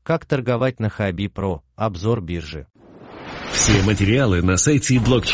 Как торговать на Huobi Pro? Обзор биржи. Все материалы на сайте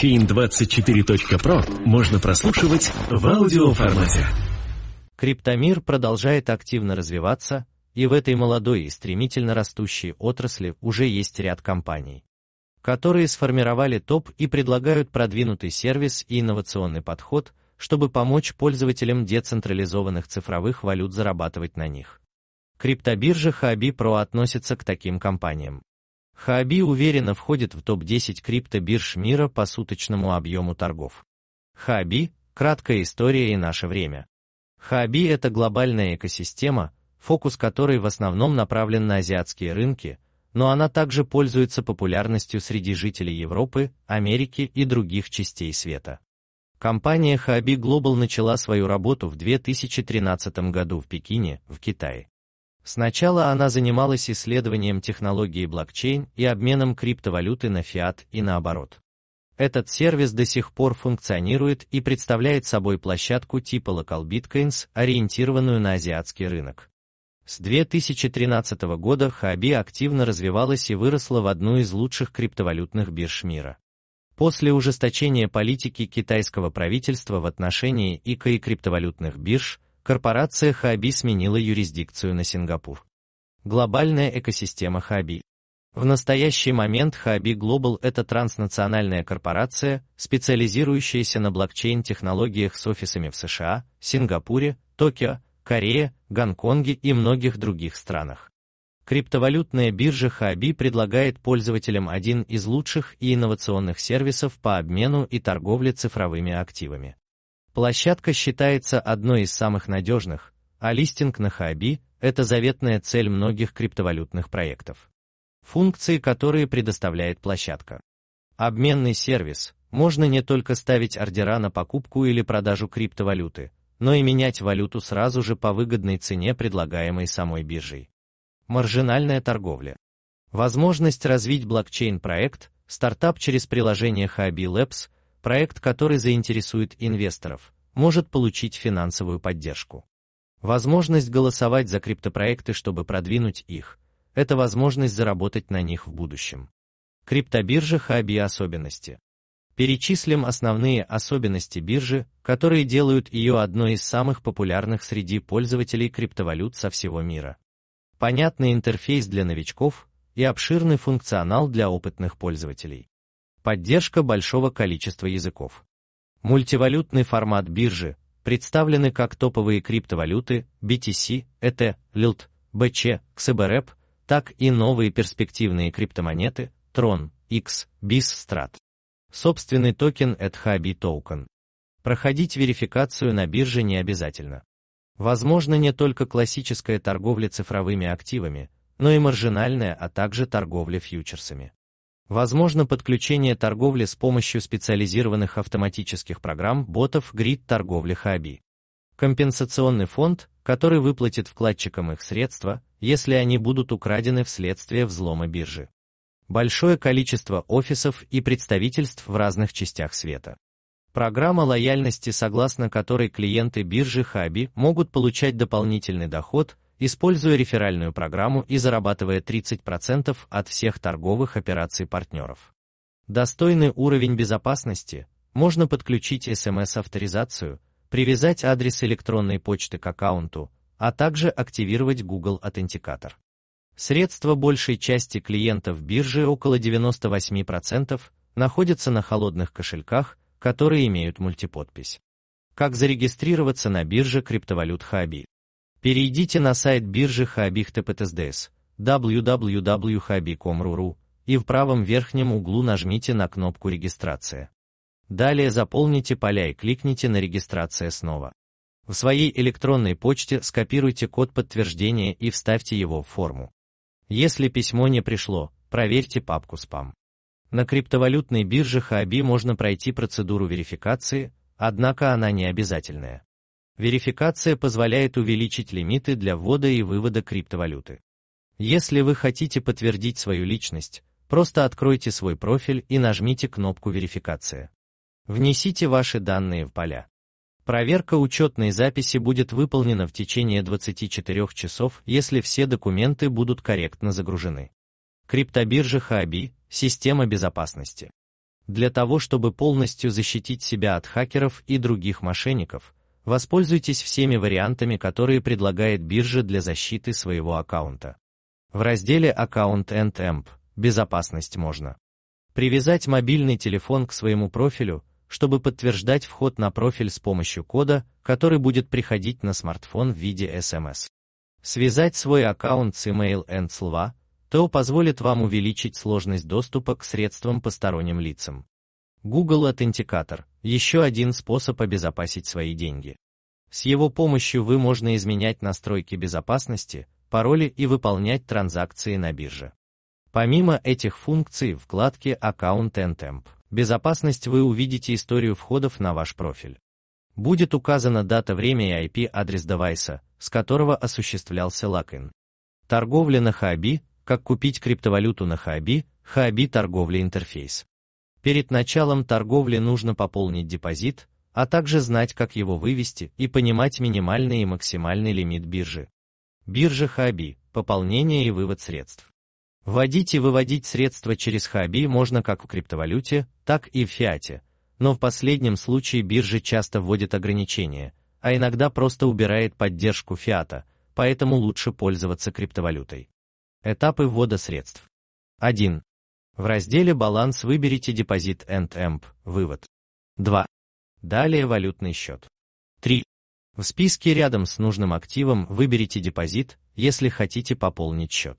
blockchain24.pro можно прослушивать в аудиоформате. Криптомир продолжает активно развиваться, и в этой молодой и стремительно растущей отрасли уже есть ряд компаний, которые сформировали топ и предлагают продвинутый сервис и инновационный подход, чтобы помочь пользователям децентрализованных цифровых валют зарабатывать на них. Криптобиржа Huobi Pro относится к таким компаниям. Huobi уверенно входит в топ-10 криптобирж мира по суточному объему торгов. Huobi – краткая история и наше время. Huobi – это глобальная экосистема, фокус которой в основном направлен на азиатские рынки, но она также пользуется популярностью среди жителей Европы, Америки и других частей света. Компания Huobi Global начала свою работу в 2013 году в Пекине, в Китае. Сначала она занималась исследованием технологии блокчейн и обменом криптовалюты на фиат и наоборот. Этот сервис до сих пор функционирует и представляет собой площадку типа Local Bitcoins, ориентированную на азиатский рынок. С 2013 года Huobi активно развивалась и выросла в одну из лучших криптовалютных бирж мира. После ужесточения политики китайского правительства в отношении ИКО и криптовалютных бирж, корпорация Huobi сменила юрисдикцию на Сингапур. Глобальная экосистема Huobi. В настоящий момент Huobi Global – это транснациональная корпорация, специализирующаяся на блокчейн-технологиях с офисами в США, Сингапуре, Токио, Корее, Гонконге и многих других странах. Криптовалютная биржа Huobi предлагает пользователям один из лучших и инновационных сервисов по обмену и торговле цифровыми активами. Площадка считается одной из самых надежных, а листинг на Huobi – это заветная цель многих криптовалютных проектов. Функции, которые предоставляет площадка. Обменный сервис. Можно не только ставить ордера на покупку или продажу криптовалюты, но и менять валюту сразу же по выгодной цене, предлагаемой самой биржей. Маржинальная торговля. Возможность развить блокчейн-проект, стартап через приложение Huobi Labs, проект, который заинтересует инвесторов, может получить финансовую поддержку. Возможность голосовать за криптопроекты, чтобы продвинуть их. Это возможность заработать на них в будущем. Криптобиржа Huobi особенности. Перечислим основные особенности биржи, которые делают ее одной из самых популярных среди пользователей криптовалют со всего мира. Понятный интерфейс для новичков и обширный функционал для опытных пользователей. Поддержка большого количества языков. Мультивалютный формат биржи, представлены как топовые криптовалюты BTC, ETH, LILT, BC, XBREP, так и новые перспективные криптомонеты Tron, X, BIS Strat. Собственный токен Huobi Token. Проходить верификацию на бирже не обязательно. Возможно не только классическая торговля цифровыми активами, но и маржинальная, а также торговля фьючерсами. Возможно подключение торговли с помощью специализированных автоматических программ ботов Grid торговли Huobi. Компенсационный фонд, который выплатит вкладчикам их средства, если они будут украдены вследствие взлома биржи. Большое количество офисов и представительств в разных частях света. Программа лояльности, согласно которой клиенты биржи Huobi могут получать дополнительный доход, используя реферальную программу и зарабатывая 30% от всех торговых операций партнеров. Достойный уровень безопасности. Можно подключить SMS-авторизацию, привязать адрес электронной почты к аккаунту, а также активировать Google Аутентикатор. Средства большей части клиентов биржи, около 98%, находятся на холодных кошельках, которые имеют мультиподпись. Как зарегистрироваться на бирже криптовалют Huobi? Перейдите на сайт биржи Huobi https www.huobi.com.ru и в правом верхнем углу нажмите на кнопку «Регистрация». Далее заполните поля и кликните на «Регистрация снова». В своей электронной почте скопируйте код подтверждения и вставьте его в форму. Если письмо не пришло, проверьте папку «Спам». На криптовалютной бирже Huobi можно пройти процедуру верификации, однако она не обязательная. Верификация позволяет увеличить лимиты для ввода и вывода криптовалюты. Если вы хотите подтвердить свою личность, просто откройте свой профиль и нажмите кнопку «Верификация». Внесите ваши данные в поля. Проверка учетной записи будет выполнена в течение 24 часов, если все документы будут корректно загружены. Криптобиржа Huobi – система безопасности. Для того, чтобы полностью защитить себя от хакеров и других мошенников, воспользуйтесь всеми вариантами, которые предлагает биржа для защиты своего аккаунта. В разделе «Аккаунт and AMP» «Безопасность» можно привязать мобильный телефон к своему профилю, чтобы подтверждать вход на профиль с помощью кода, который будет приходить на смартфон в виде SMS. Связать свой аккаунт с email and SLV, то позволит вам увеличить сложность доступа к средствам посторонним лицам. Google Authenticator – еще один способ обезопасить свои деньги. С его помощью вы можно изменять настройки безопасности, пароли и выполнять транзакции на бирже. Помимо этих функций в вкладке Account and AMP «Безопасность» вы увидите историю входов на ваш профиль. Будет указана дата, время и IP-адрес девайса, с которого осуществлялся логин. Торговля на Huobi. Как купить криптовалюту на Huobi, Huobi торговля интерфейс. Перед началом торговли нужно пополнить депозит, а также знать, как его вывести и понимать минимальный и максимальный лимит биржи. Биржа Huobi, пополнение и вывод средств. Вводить и выводить средства через Huobi можно как в криптовалюте, так и в фиате, но в последнем случае биржа часто вводит ограничения, а иногда просто убирает поддержку фиата, поэтому лучше пользоваться криптовалютой. Этапы ввода средств. 1. В разделе «Баланс» выберите депозит and AMP, вывод. 2. Далее валютный счет. 3. В списке рядом с нужным активом выберите депозит, если хотите пополнить счет.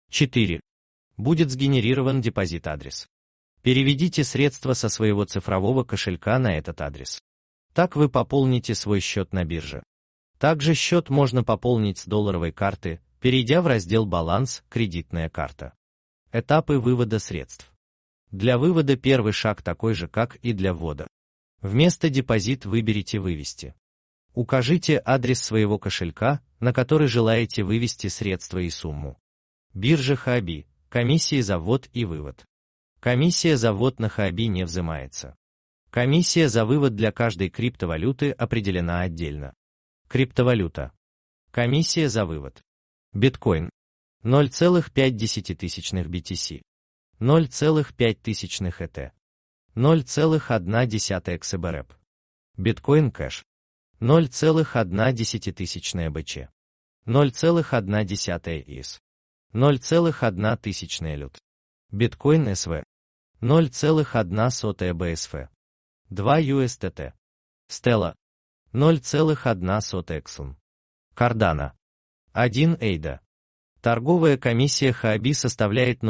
4. Будет сгенерирован депозит-адрес. Переведите средства со своего цифрового кошелька на этот адрес. Так вы пополните свой счет на бирже. Также счет можно пополнить с долларовой карты, перейдя в раздел «Баланс», «Кредитная карта». Этапы вывода средств. Для вывода первый шаг такой же, как и для ввода. Вместо депозит выберите «Вывести». Укажите адрес своего кошелька, на который желаете вывести средства и сумму. Биржа Huobi. Комиссии за ввод и вывод. Комиссия за ввод на Huobi не взимается. Комиссия за вывод для каждой криптовалюты определена отдельно. Криптовалюта. Комиссия за вывод. Биткоин 0,5 BTC, 0,5 ET, 0,1 XBREP. Биткоин Кэш 0,1 БЧ, 0,1 ИС, 0,1 LUT. Биткоин СВ 0,1 БСФ, 2 USDT. Стелла 0,1 Эксун. Кардано 1 Эйда. Торговая комиссия Huobi составляет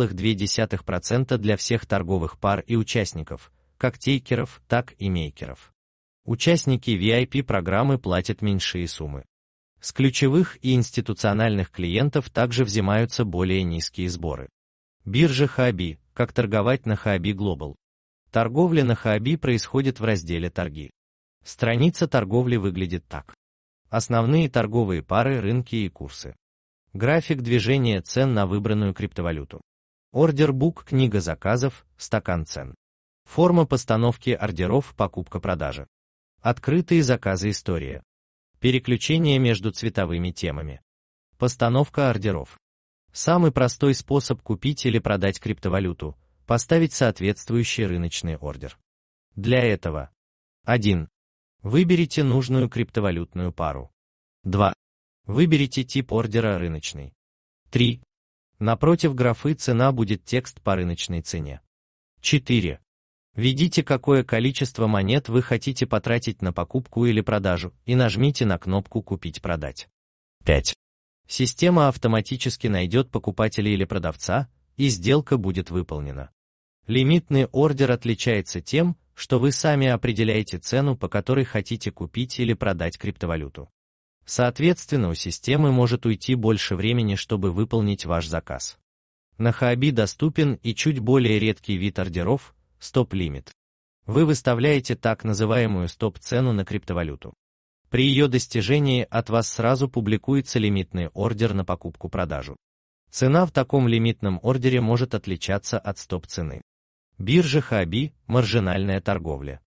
0,2% для всех торговых пар и участников, как тейкеров, так и мейкеров. Участники VIP-программы платят меньшие суммы. С ключевых и институциональных клиентов также взимаются более низкие сборы. Биржа Huobi. Как торговать на Huobi Global. Торговля на Huobi происходит в разделе «Торги». Страница торговли выглядит так. Основные торговые пары, рынки и курсы. График движения цен на выбранную криптовалюту. Ордер-бук, книга заказов, стакан цен. Форма постановки ордеров, покупка-продажа. Открытые заказы, история. Переключение между цветовыми темами. Постановка ордеров. Самый простой способ купить или продать криптовалюту – поставить соответствующий рыночный ордер. Для этого 1. Выберите нужную криптовалютную пару. 2. Выберите тип ордера рыночный. 3. Напротив графы «Цена» будет текст по рыночной цене. 4. Введите, какое количество монет вы хотите потратить на покупку или продажу, и нажмите на кнопку «Купить-продать». 5. Система автоматически найдет покупателя или продавца, и сделка будет выполнена. Лимитный ордер отличается тем, что вы сами определяете цену, по которой хотите купить или продать криптовалюту. Соответственно, у системы может уйти больше времени, чтобы выполнить ваш заказ. На Huobi доступен и чуть более редкий вид ордеров – стоп-лимит. Вы выставляете так называемую стоп-цену на криптовалюту. При ее достижении от вас сразу публикуется лимитный ордер на покупку-продажу. Цена в таком лимитном ордере может отличаться от стоп-цены. Биржа Huobi – маржинальная торговля.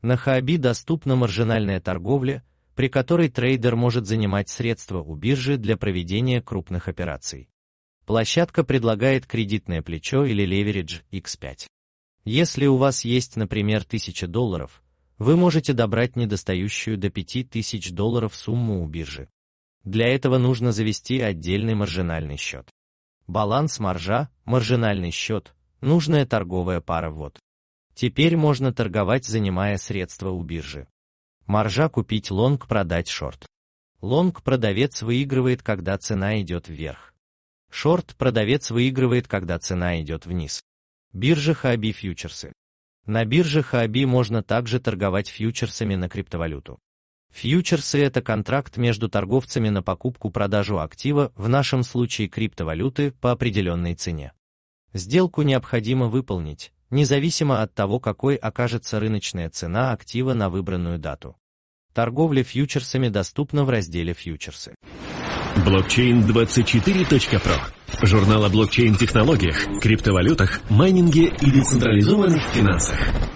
На Huobi доступна маржинальная торговля, при которой трейдер может занимать средства у биржи для проведения крупных операций. Площадка предлагает кредитное плечо или леверидж X5. Если у вас есть, например, $1000, вы можете добрать недостающую до $5000 сумму у биржи. Для этого нужно завести отдельный маржинальный счет. Баланс маржа, маржинальный счет, нужная торговая пара ввод. Теперь можно торговать, занимая средства у биржи. Маржа купить лонг, продать шорт. Лонг продавец выигрывает, когда цена идет вверх. Шорт продавец выигрывает, когда цена идет вниз. Биржа Huobi фьючерсы. На бирже Huobi можно также торговать фьючерсами на криптовалюту. Фьючерсы – это контракт между торговцами на покупку-продажу актива, в нашем случае криптовалюты, по определенной цене. Сделку необходимо выполнить, независимо от того, какой окажется рыночная цена актива на выбранную дату. Торговля фьючерсами доступна в разделе «Фьючерсы». Blockchain24.pro. Журнал о блокчейн-технологиях, криптовалютах, майнинге и децентрализованных финансах.